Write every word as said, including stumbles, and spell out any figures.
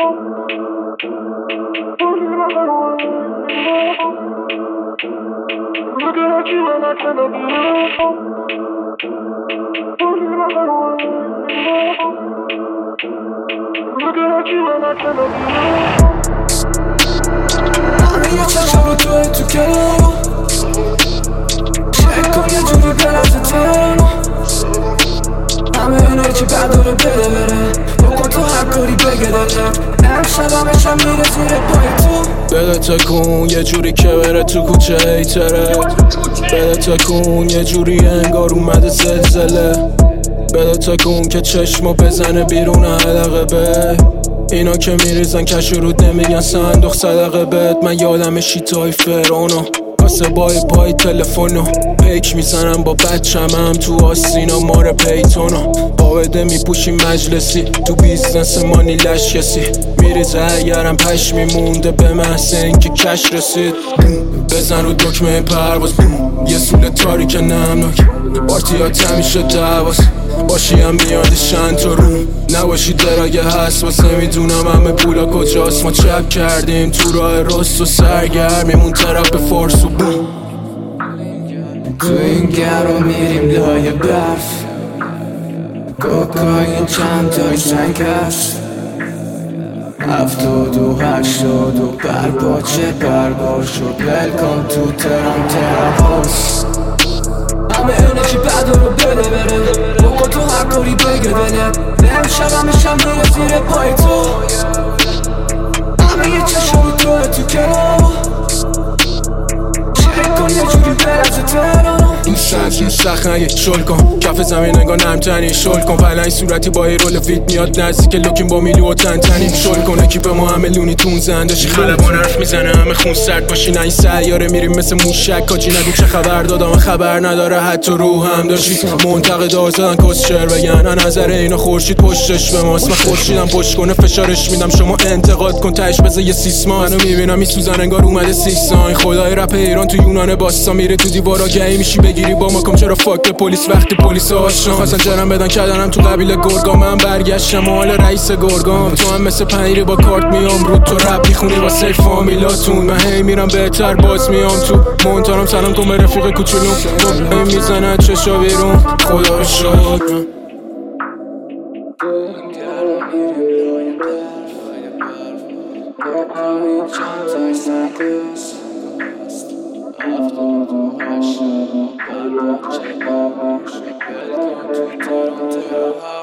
همه یه چشم رو توه تو کلمو چک کن یه جوری بلرزه ترمو همه انرژی برداره بده بره بکن تو هر کاری بگه داره امشب همشم میره زیر پای تو بده تکون یه جوری که بره تو کوچه هیتره بده تکون یه جوری انگار اومده زلزله بده تکون که چشمو بزنه بیرون حلقه به اینا که میریزن کش رود نمیگن صندوق صدقه بد من یادم شیطای فرانو واسه بای پای تلفنو پیک میزنم با بچم هم تو آستینا مار پیتونو باوده میپوشی مجلسی تو بیزنس مانی لش کسی میریزه اگرم پش میمونده به محض اینکه کش رسید بزن رو دکمه پرواز یه سول تاریک نمناک پارتیات همیشه دواز باشی هم میاد شن تو روم نباشی دراگه هست واسه میدونم همه پولا کجاست ما چپ کردیم تو راه راست و سرگرمیم اون طرف به فارس و بوم تو این گرو میریم لای برف کوکاین چند تای سنگ هست هفتاد و هشتاد و برباچه بربار شد ولکام تو ترام تراپاس همه انرژی بدا رو بده بره بکن تو هر کاری بگه دلت امشب همشم میره زیر پای تو همه یه چشم رو توه تو کلمو چک کن یه جوری برزه ترمو این سنج این سخت نگه شل کن کف زمین انگار نمتنی شل کن پلنگ صورتی با ای رول وید میاد نزدیک لوکیم با میلی و تن تنیم شل کنه کی به ما همه لونی تون زندشی خلبان حرف میزنه همه خون سرد باشی نه این سیاره میریم مثل موشک کاجی نگو چه خبر دادم خبر نداره حتی رو هم داشتی منتقد آزادن کس شعر بگن نظر اینا خورشید پشتش به ماست من خورشیدم پشت کنه فشارش میدم شما انتقاد کن تهش بذار یه سیسما منو میبینم میسوزن انگار اومده سیستان خدای رپ ایران تو یونان باستا میره تو دیوارا گی میشی بگیری با ما کم چرا فاک به پلیس وقتی پلیس آشنا خواستن جرم بدن کردنم تو قبیله گرگا من برگشتم و حال رئیس گرگام تو هم مثل پنیری با کارت میام رو تو رپ میخونی واسه فامیلاتون من هی میرم بهتر باز میام تو مونتانم سلام کن به رفیق کوچولوم تو میزنه چشا بیرون خدا رو شد Check out, check out, check out, check out,